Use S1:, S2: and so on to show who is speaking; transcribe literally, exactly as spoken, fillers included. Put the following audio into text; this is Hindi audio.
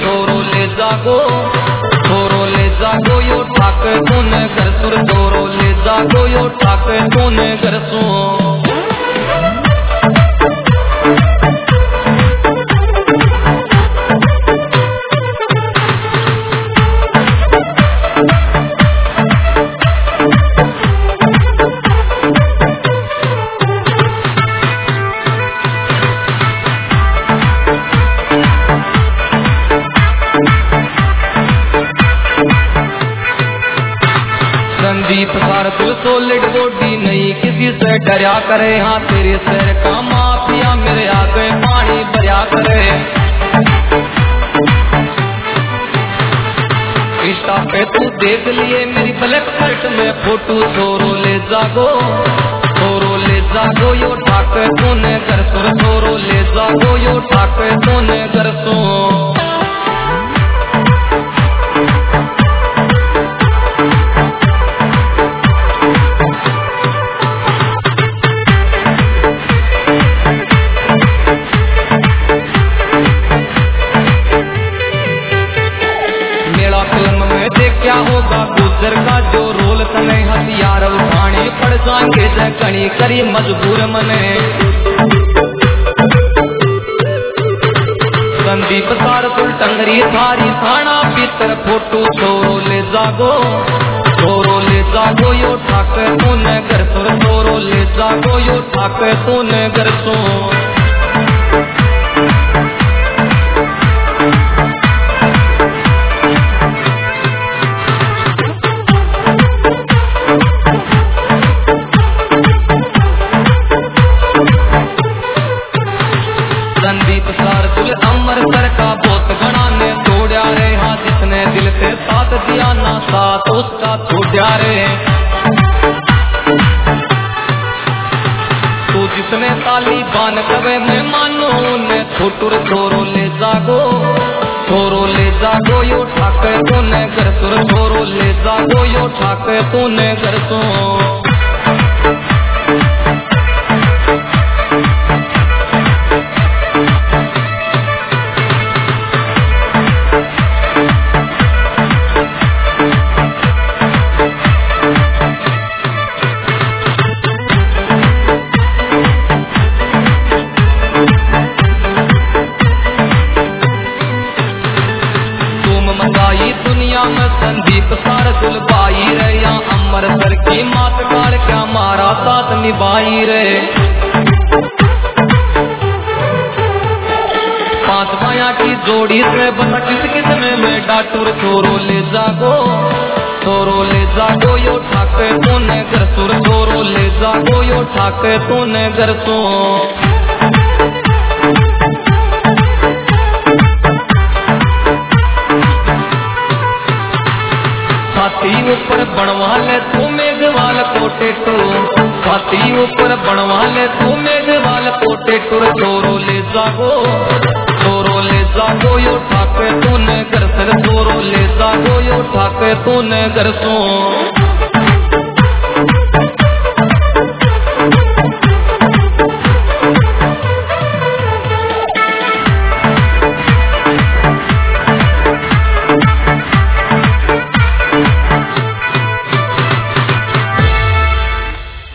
S1: छोरो ले जागो, छोरो ले जागो यो ठाक तूने घर सुर, छोरो ले जागो यो ठाक तूने घर सो। संदीप सार तुल सोलिड बॉडी नहीं किसी से डरा करे, हाँ तेरे सर का माफिया मेरे आगे पानी भरा करे। इंस्टा पे तू देख लिए मेरी ब्लैक शर्ट में फोटो, छोरो ले जागो, छोरो ले जागो यो ठाक तूने कर सुर, छोरो ले जागो यो ठाक तूने कर सो। क्या होगा गुजर का जो रोल तने, हथियार उठाने पड़ जाएंगे जकनी करी मजबूर मने। संदीप सार तुल टंगरी थारी थाना भीतर फोटो, छोरो ले जागो, छोरो ले जागो यो ठाक तूने घर सुर, छोरो ले जागो यो ठाक तूने घर सो। संदीप सार तुल अमृतसर का बहुत गणा ने तोड़ा रे, हाँ जिसने दिल से साथ दिया ना साथ उसका छोड़ा रे। तू जिसने तालिबान कवे में मानो ने छोटुर, छोरो ले जागो, छोरो ले जागो यो ठाक तूने घर सुर, छोरो ले जागो यो ठाक तूने घर सो। दुनिया में संदीप सार तुल बाई रे, या अमृतसर की मात काल क्या मारा साथ निभाई रे। पांच माया की जोड़ी से बता किस किस में मैं डाटूर, छोरो ले जागो, छोरो ले जागो यो ठाक तूने घर सुर, छोरो ले जागो यो ठाक तूने घर सो। छाती ऊपर बनवा ले तू मेघवाल कोटे टू, छाती ऊपर बनवा ले तू मेघवाल कोटे टूर, छोरो ले जागो, छोरो ले जागो यो ठाक तूने घर सर, छोरो ले जागो यो ठाक तूने घर सो।